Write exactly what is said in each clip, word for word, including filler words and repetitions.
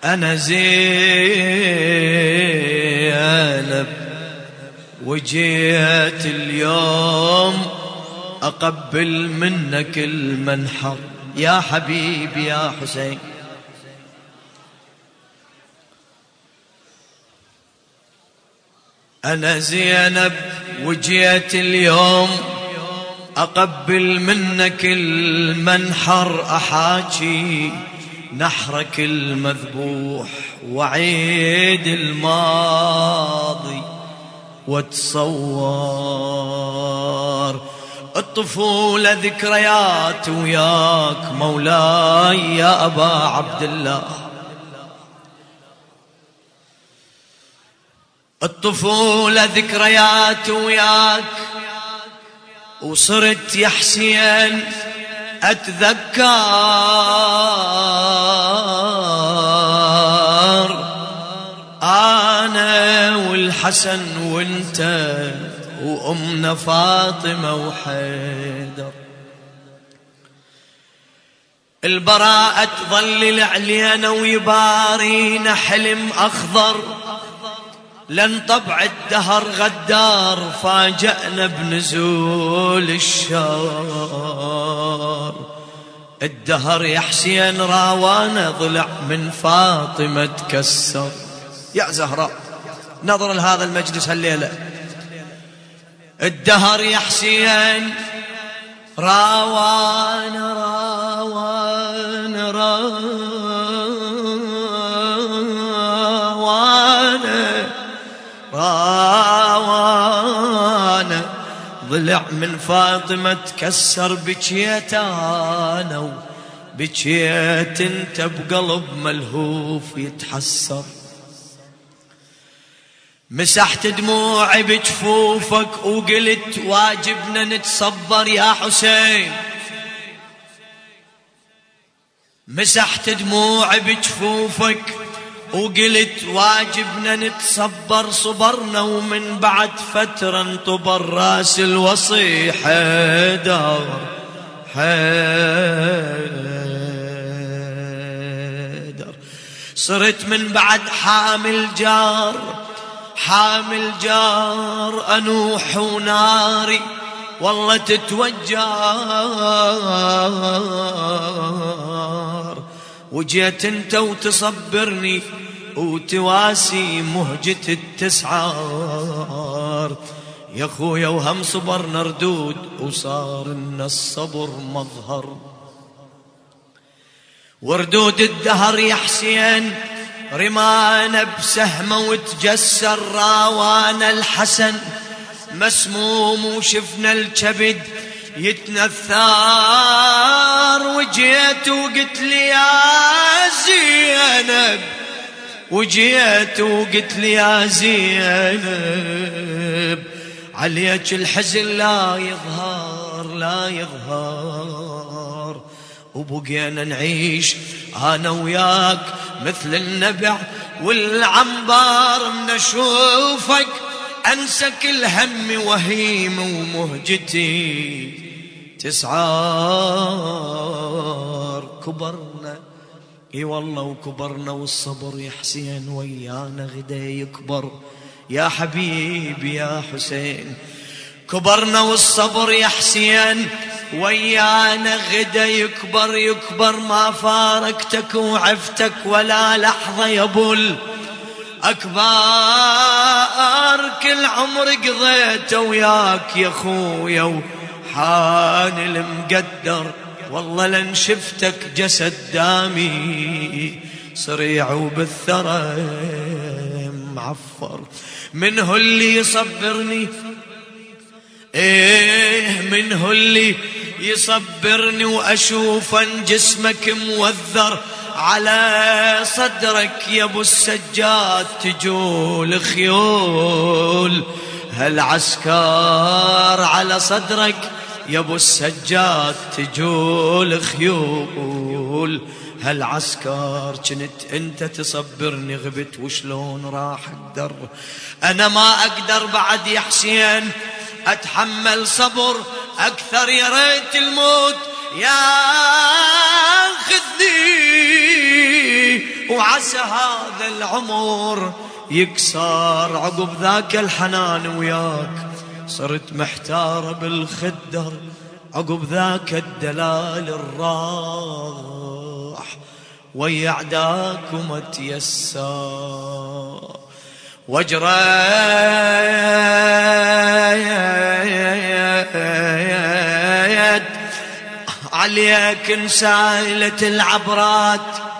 أنا زينب وجيت اليوم أقبل منك المنحر يا حبيبي يا حسين. أنا زينب وجيت اليوم أقبل منك المنحر، أحاكي نحرك المذبوح وعيد الماضي واتصور الطفولة ذكريات وياك مولاي يا أبا عبد الله. الطفولة ذكريات وياك وصرت يا حسين أتذكر أنا والحسن وانت وأمنا فاطمة وحيدر. البراءة تظلل علينا ويبارينا حلم أخضر، لن طبع الدهر غدار فاجأنا بنزول الشار. الدهر يا حسين راوانا ضلع من فاطمة تكسر. يا زهراء نظر لهذا المجلس هالليلة، الدهر يا حسين راوانا راوانا راوانا راوانا ضلع من فاطمة تكسر. بكيت انا وبكيت انت بقلب ملهوف يتحسر. مسحت دموعي بجفوفك وقلت واجبنا نتصبر يا حسين. مسحت دموعي بجفوفك وقلت واجبنا نتصبر. صبرنا ومن بعد فترة انطبر راس الوصي حيدر حيدر. صرت من بعد حامل جار حامل جار أنوح وناري والله تتوجار. وجيت انت وتصبرني وتواسي مهجة التسعار. يا خويا وهم صبرنا ردود وصار لنا الصبر مظهر. وردود الدهر يا حسين رمانا بسهمة وتجسر. راوانا الحسن مسموم وشفنا الكبد يتنثار. وجيت وقلت لي يا زينب وجيت وقلت لي يا زينب عليك الحزن لا يظهر لا يظهر. وبقينا نعيش أنا وياك مثل النبع والعنبار. من أشوفك أنسى كل همي وهيم ومهجتي تسعار. كبرنا اي والله وكبرنا والصبر يا حسين ويانا غدا يكبر يا حبيبي يا حسين. كبرنا والصبر يا حسين ويانا غدا يكبر يكبر. ما فارقتك وعفتك ولا لحظة يا بول أكبر. كل عمر قضيته وياك يا خويا وحان المقدر. والله لن شفتك جسد دامي صريع وبالثرى معفر. منه اللي يصبرني ايه منه اللي يصبرني واشوف جسمك موذر على صدرك يا ابو السجاد تجول خيول. هالعسكر على صدرك يا ابو السجاد تجول خيول. هالعسكر كنت انت تصبرني غبت وشلون راح اقدر. انا ما اقدر بعد يا حسين اتحمل صبر اكثر. يا ريت الموت ياخذني وعسى هذا العمر يكسر عقب ذاك الحنان وياك. صرت محتار بالخدر عقب ذاك الدلال الراح، ويا عداك وما تيسر وجريت عليك انسالت العبرات،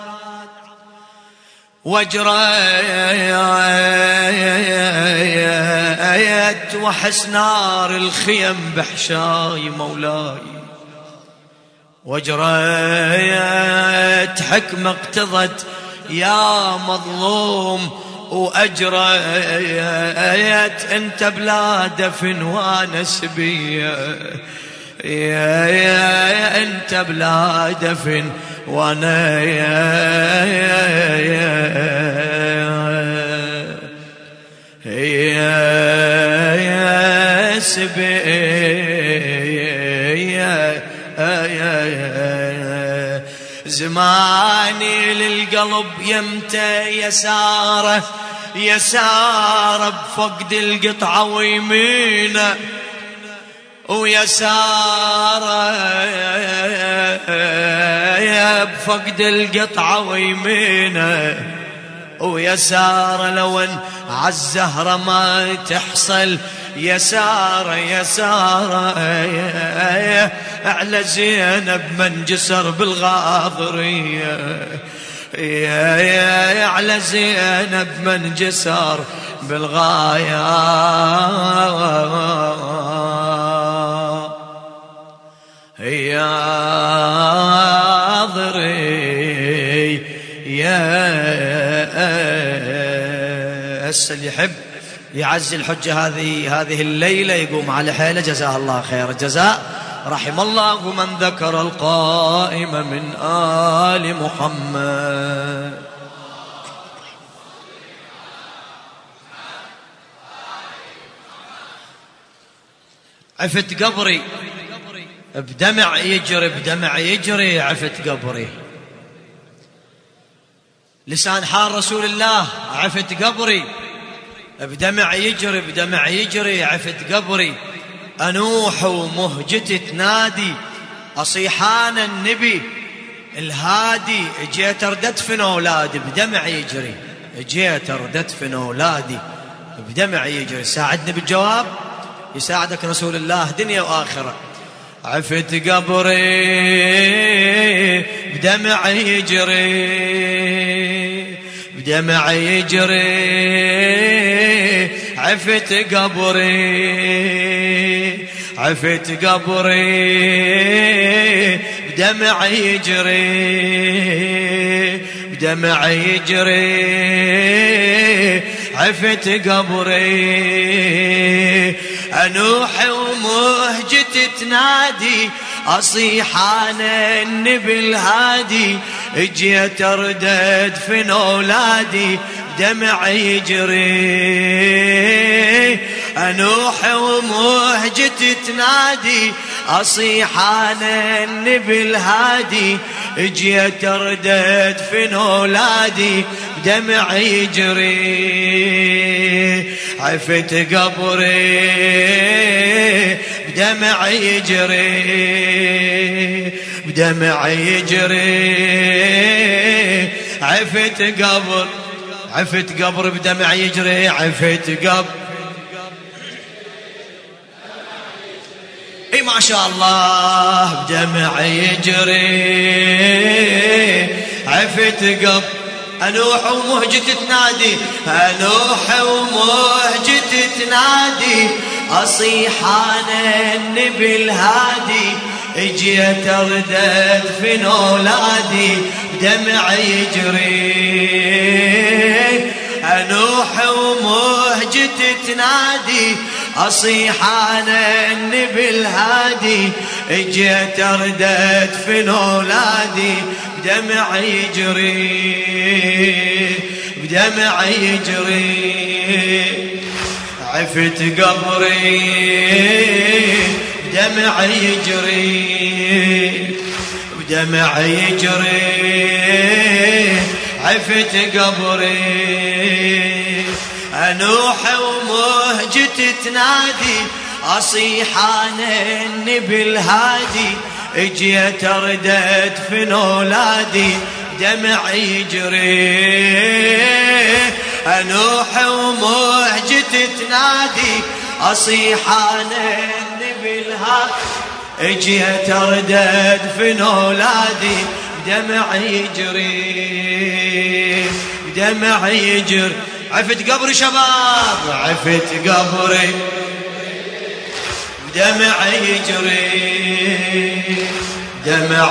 وجريت وحس نار الخيم بحشاي مولاي، وجريت حكمة اقتضت يا مظلوم، وأجريت انت بلا دفن وانس بيا، يا يا انت بلا دفن وانا يا يا يا سبي يا يا زماني للقلب يمتى يساره يساره بفقد القطعة ويمينه، ويساره بفقد القطعة ويمينه، ويساره لو ان عالزهرة ما تحصل، يساره يساره على زينب من جسر بالغاضرية، يا يا على زينب من جسر بالغاية يا ضري يا هسه اللي يحب يعز الحجة هذه هذه الليلة يقوم على حيله جزاه الله خير الجزاء. رحم الله من ذكر القائم من آل محمد. عفت قبري بدمع يجري بدمع يجري عفت قبري، لسان حال رسول الله عفت قبري بدمع يجري بدمع يجري عفت قبري، أنوح ومهجتي تنادي أصيحان النبي الهادي، جيت ردت فن أولادي بدمع يجري، جيت ردت فن أولادي بدمع يجري. ساعدني بالجواب يساعدك رسول الله دنيا وآخرة. عفت قبري بدمع يجري بدمع يجري عفت قبري عفت قبري بدمع يجري بدمع يجري عفت قبري، أنوح ومهجتي تنادي أصيحان النبي الهادي، جيت أردد في أولادي دمع يجري، أنوح ومهجتي تنادي أصيحان النبي الهادي، جيت أردد في أولادي دمع يجري. عفت قبري بدمع يجري بدمع يجري عفت قبر عفت قبر بدمع يجري عفت قبر. اي ما شاء الله بدمع يجري عفت قبر، أنوح ومهجتي تنادي أنوح ومهجتي تنادي أصيحان النبي الهادي، جيت أردد في أولادي بدمع يجري، أنوح ومهجتي تنادي أصيحان النبي الهادي، جيت أردد في أولادي بدمع يجري بدمع يجري. عفت قبري بدمع يجري بدمع يجري عفت قبري أنوح ومهجتي تنادي أصيح أنا النبي الهادي اجيت اردت في اولادي دمع يجري أنوح ومهجتي تنادي أصيح أنا النبي الهادي اجيت اردت في اولادي دمع يجري دمع يجري عفت قبري شباب عفت قبري دمع يجري دمع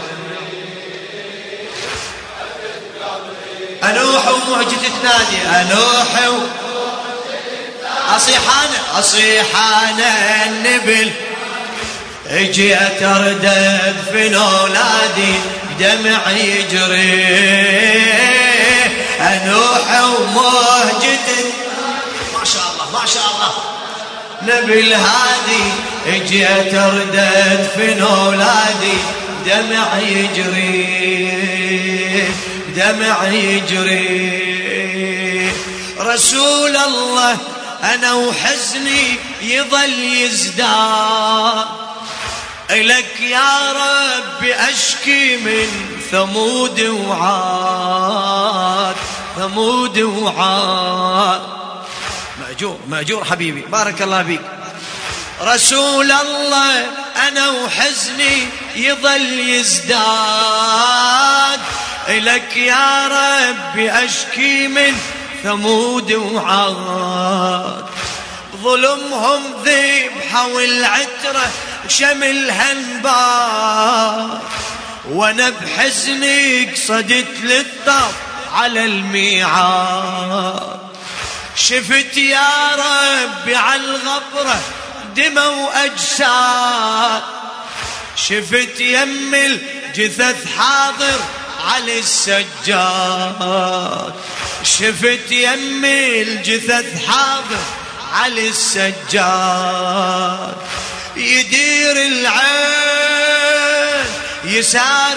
أنوح ومهجتي تنادي أنوح و... أصيح أنا أصيح أنا النبل اجيت اردد في اولادي دمع يجري أنوح ومهجتي ما شاء الله ما شاء الله نبي الهادي اجيت اردد في اولادي دمع يجري دمع يجري رسول الله أنا وحزني يظل يزداد إلك يا رب أشكي من ثمود وعاد ثمود وعاد مأجور مأجور حبيبي بارك الله بيك رسول الله أنا وحزني يظل يزداد إلك يا رب أشكي من ثمود وعاد ظلمهم ذبحة والعترة شملها انبار وانا بحزني قصدت للطف على الميعاد شفت يا ربي على الغبرة دمى وأجساد شفت يم الجثث حاضر على السجاد شفت يم الجثث حاضر على السجاد يدير العين يسار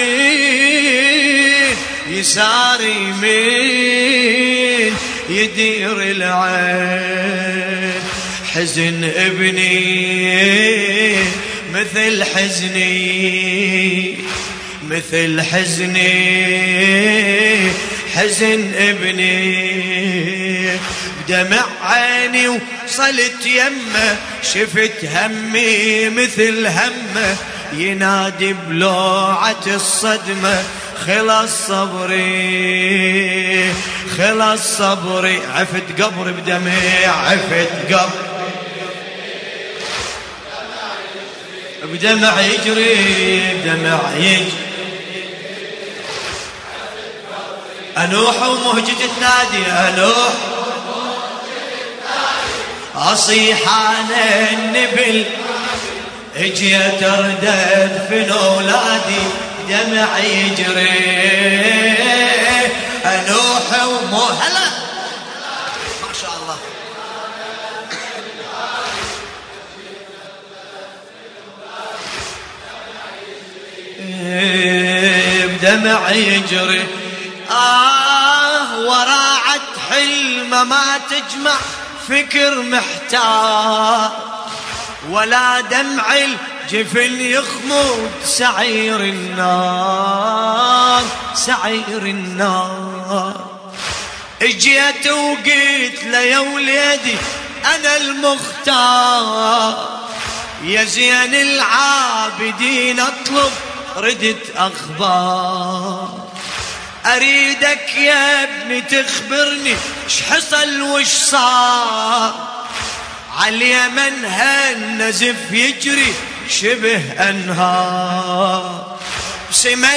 يمين يسار يمين يدير العين حزن ابني مثل حزني مثل حزني حزن ابني بدمع عيني وصلت يمه شفت همي مثل همه ينادي بلوعة الصدمة خلص صبري خلص صبري عفت قبر بدمي عفت قبر بدمع يجري بدمع يجري أنوح ومهجتي تنادي أنوح أصيح أنا النبل اجيت اردد في اولادي دمع يجري أنوح ومهجتي هلا ما شاء الله بدمع يجري آه وراعت حلمه ما تجمع فكر محتار ولا دمع الجفن يخمود سعير النار سعير النار اجيت وقيت له يا وليدي أنا المختار يا زين العابدين أطلب ردت أخبار أريدك يا ابني تخبرني ايش حصل وش صار عاليمن هالنزف يجري شبه أنهار بسما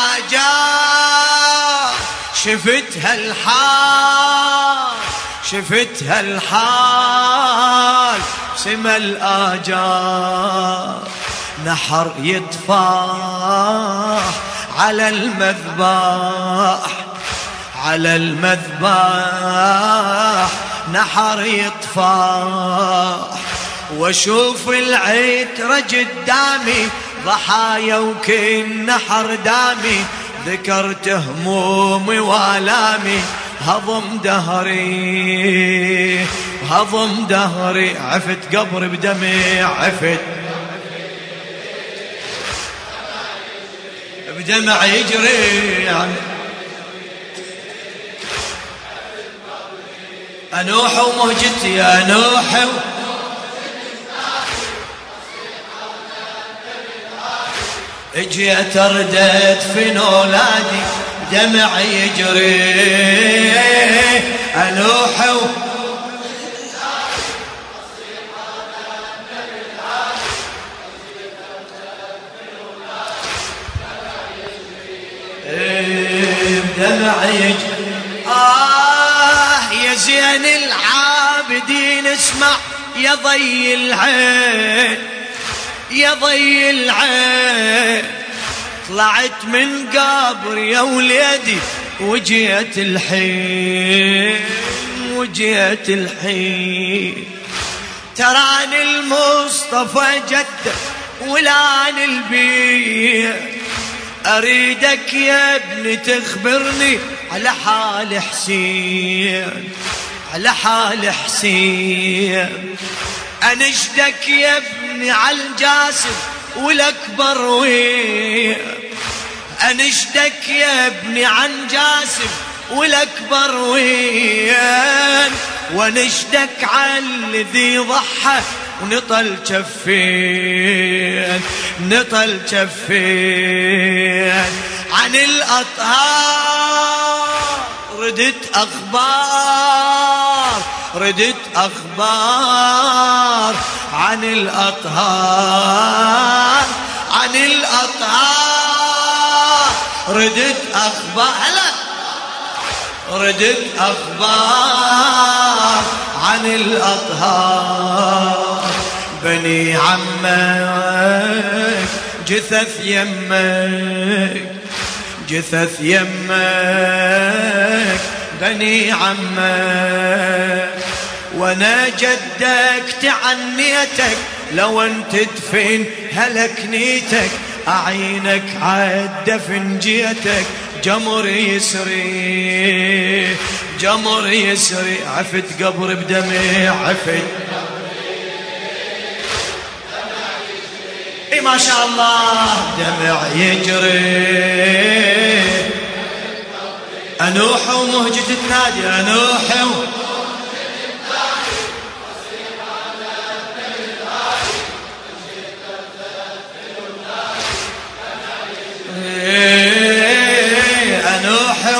الآجار شفت هالحال شفت هالحال بسما الآجار نحر يطفح على المذبح على المذبح نحر يطفح واشوف العترة قدامي ضحايا وكل نحر دامي ذكرت همومي والامي هضم دهري هضم دهري عفت قبر بدمع عفت بدمع يجري أنوح ومهجتي أنوح اجيت ردت في نولادي دمع يجري أنوح دمع يجري آه يا زين العابدين اسمع يا ضي العين يا ضي العين طلعت من قبر يا وليدي وجيت الحين وجيت الحين تراني المصطفى جده ولان البيت أريدك يا ابني تخبرني على حال حسين على حال حسين أنشدك يا ابني على الجاسم والأكبر وين أنشدك يا ابني عن جاسم والأكبر وين ونشدك عن الذي ضحى ونطل جفين نطل جفين عن الأطهار ردت أخبار ردت أخبار عن الأطهار عن الأطهار ردت أخبار هلا ردت أخبار عن الأطهار بني عمك جثث يمك جثث يمك بني عمك وانا جدك تعنيتك لو انت تدفن هلك نيتك اعينك عالدفن جيتك جمر يسري جمر يسري عفت قبر بدمع عفت اي ما شاء الله دمع يجري انوح ومهجة تنادي انوح انوح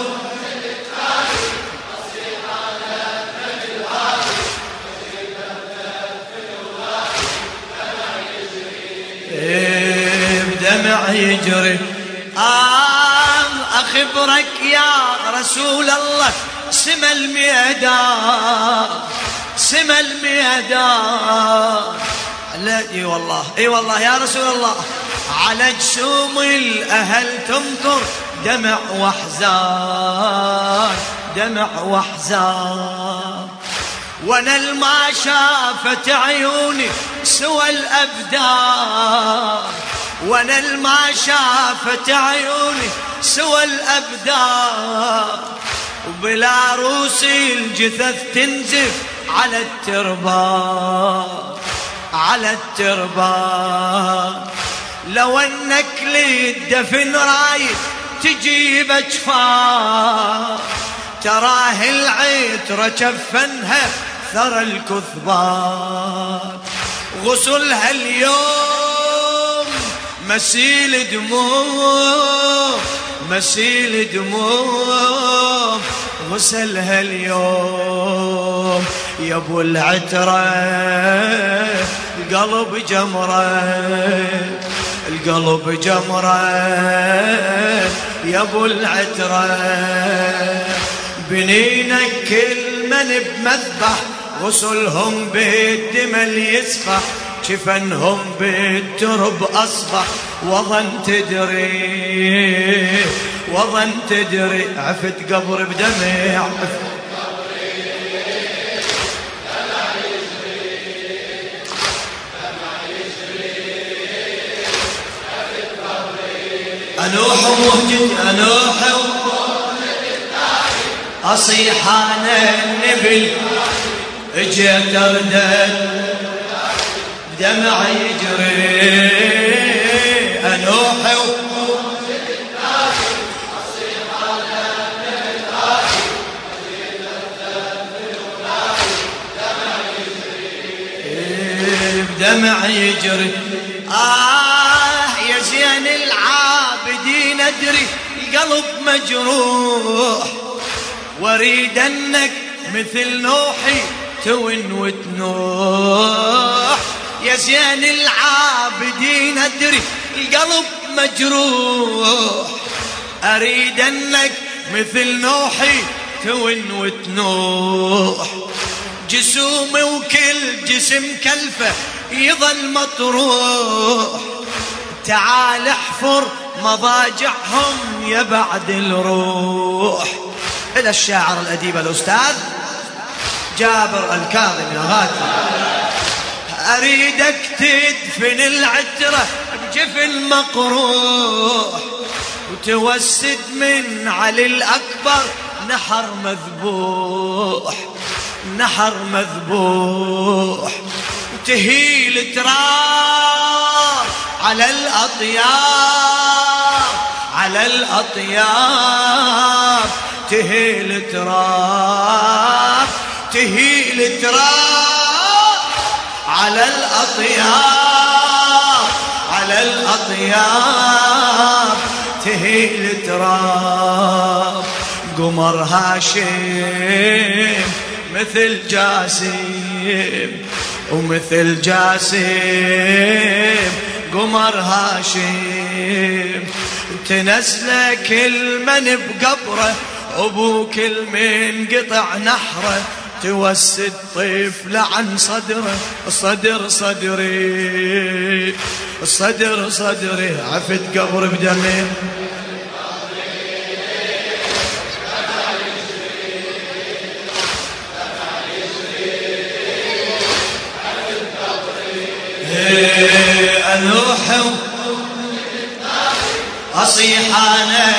بدمع يجري آه أخبرك يا رسول الله سما الميدان سما الميدان اي والله اي والله يا رسول الله على جسوم الأهل تمطر دمع واحزان دمع واحزان وانا الما شافت عيوني سوى الأبدان وانا الما شافت عيوني سوى الأبدان وبلا روسي الجثث تنزف على التربان على التربان لو انك للدفن رايد تجيب اجفان تراه العترة كفنها ثرى الكثبان غسلها اليوم مسيل دموع مسيل دموع غسلها اليوم يا ابو العترة القلب جمرة القلب جمرة يا ابو العترة بنينك كل من بمذبح غسلهم بالدمل يسفح شفنهم بالترب أصبح وظن تدري وظن تدري عفت قبر بدمع أنوح ومهجد أنوح أصيح أنا النبل اجيت أردد دمع يجري أنوح دمع يجري. آه يا زين العابدين أدري القلب مجروح واريد أنك مثل نوحي تون وتنوح. يا زين العابدين أدري القلب مجروح أريد أنك مثل نوحي تون وتنوح. جسومي وكل جسم كلفه يظل مطروح تعال احفر مضاجعهم يا بعد الروح. إلى الشاعر الأديب الأستاذ جابر الكاظم يا غاتي. أريدك تدفن العترة بجفن مقروح وتوسد من علي الأكبر نحر مذبوح نحر مذبوح وتهيل تراب على الأطياب على الأطياب تهيل تراب تهيل تراب على الأطياب على الأطياب تهيل تراب. قمر هاشم مثل جاسم ومثل جاسم قمر هاشم تنسله كل من بقبره أبو كل من قطع نحره توسد طفل عن صدره صدر صدري صدر صدري عفت قبر بدمه أنوح أصيح أنا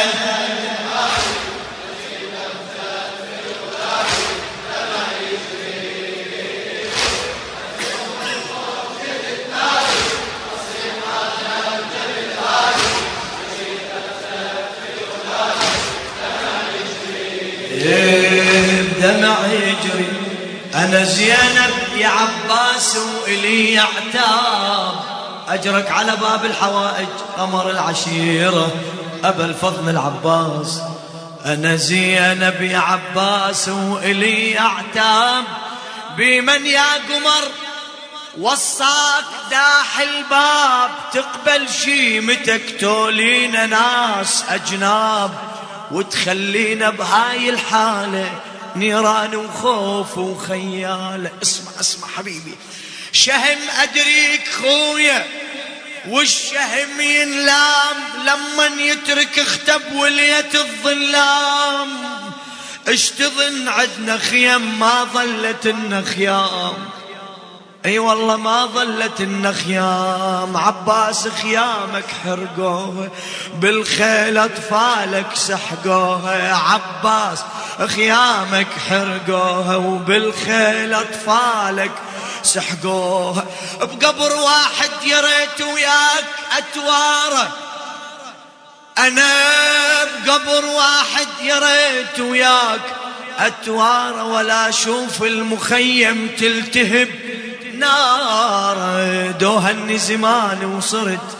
دمع يجري. أنا زينب يا عباس وإلي عتاب أجرك على باب الحوائج قمر العشيرة أبا الفضل العباس. أنا زينب يا عباس وإلي عتاب بمن يا قمر وصاك داح الباب تقبل شيمتك تولينا ناس أجناب وتخلينا بهاي الحالة نيران وخوف وخيال. اسمع اسمع حبيبي شهم أدريك خويا والشهم ينلام لمن يترك اختب وليت الظلام. اشتظن عدنا خيام ما ظلت النخيام اي والله ما ظلت النخيام. عباس خيامك حرقوه بالخيل اطفالك سحقوه عباس خيامك حرقوه وبالخيل اطفالك سحقوه. بقبر واحد يا ريت وياك اتواره انا بقبر واحد يا ريت وياك اتواره ولا اشوف المخيم تلتهب نار. دوهني زمان وصرت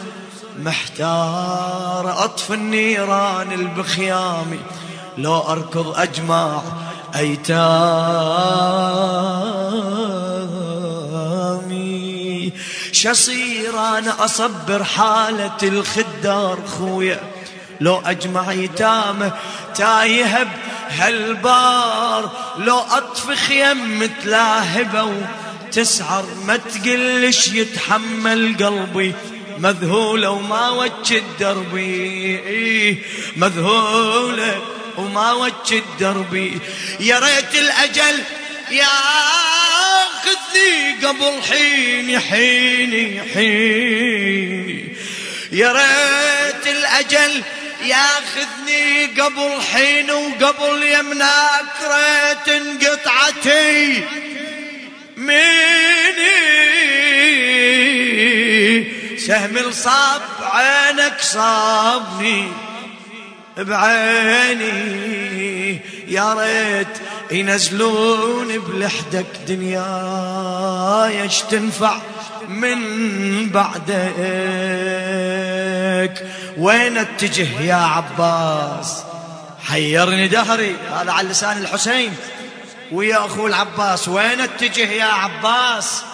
محتار اطفي النيران البخيامي لو اركض اجمع ايتامي. شصير انا اصبر حالة الخدار خويا لو اجمع ايتامه تايهب هالبار لو اطفي خيم متلاهبه تسعر ما تقلش يتحمل قلبي مذهولة وما وجه دربي مذهولة وما وجه دربي. يا ريت الأجل ياخذني قبل حين حين حين يا ريت الأجل ياخذني قبل حين وقبل يمناك ريت انقطعتي مني سهم الصاب عينك صابني بعيني يا ريت ينزلون بلحدك دنياي اش تنفع من بعدك. وين اتجه يا عباس حيرني دهري، هذا على لسان الحسين ويا أخو العباس. وين اتجه يا عباس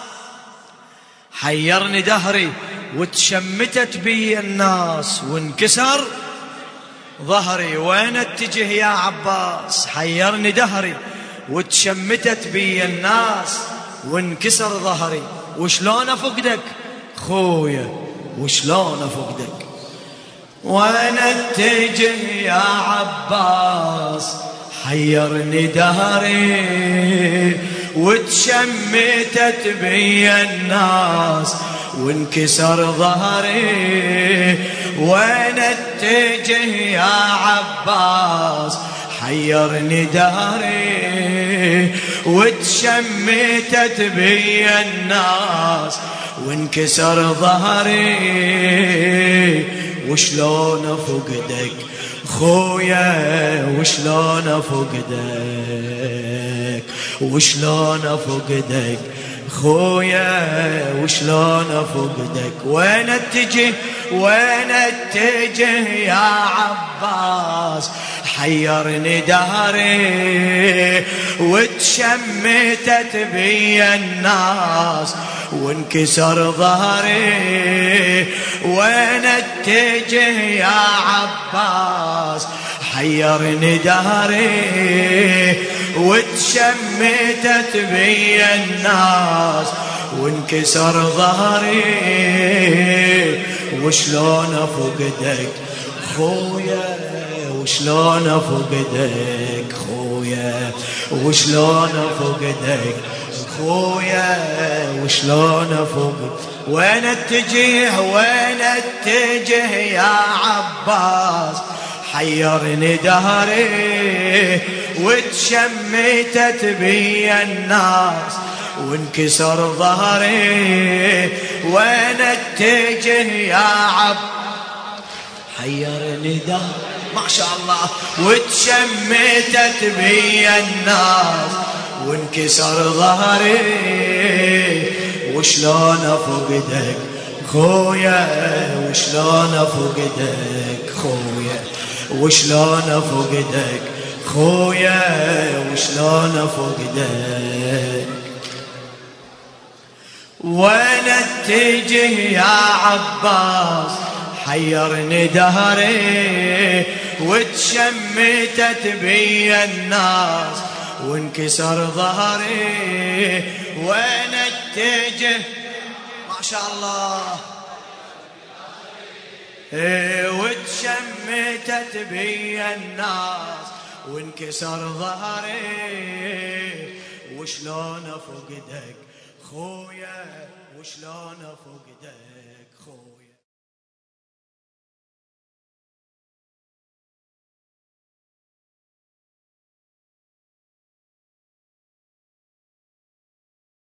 حيرني دهري وتشمتت بي الناس وانكسر ظهري. وين اتجه يا عباس حيرني دهري وتشمتت بي الناس وانكسر ظهري. وشلون افقدك خويا وشلون افقدك. وين اتجه يا عباس حيرني دهري وتشمتت بي الناس وانكسر ظهري. وين اتجه يا عباس حيرني دهري وتشمتت بي الناس وانكسر ظهري. وشلون افقدك خويا وشلون افقدك وشلون افقدك خويا وشلون افقدك. وين اتجه وين اتجه يا عباس حيرني دهري وتشمتت بي الناس وانكسر ظهري. وين اتجه يا عباس حيرني دهري وتشمتت بي الناس وانكسر ظهري. وشلون افقدك خويا وشلون افقدك خويا وشلون افقدك خويا وشلون افقدك. وين اتجه وين اتجه يا عباس حيرني دهري وتشمتت بي الناس وانكسر ظهري. وين اتجه يا عب حيرني دهري ما شاء الله وتشمتت بي الناس وانكسر ظهري. وشلون افقدك خويا وشلون افقدك خويا وشلون افقدك خويا وشلون افقدك. وين اتجه يا عباس حيرني دهري وتشمتت بي الناس وانكسر ظهري. وين اتجه ما شاء الله وتشمتت بي الناس وانكسر ظهري. وشلون افقدك خويا وشلون افقدك خويا.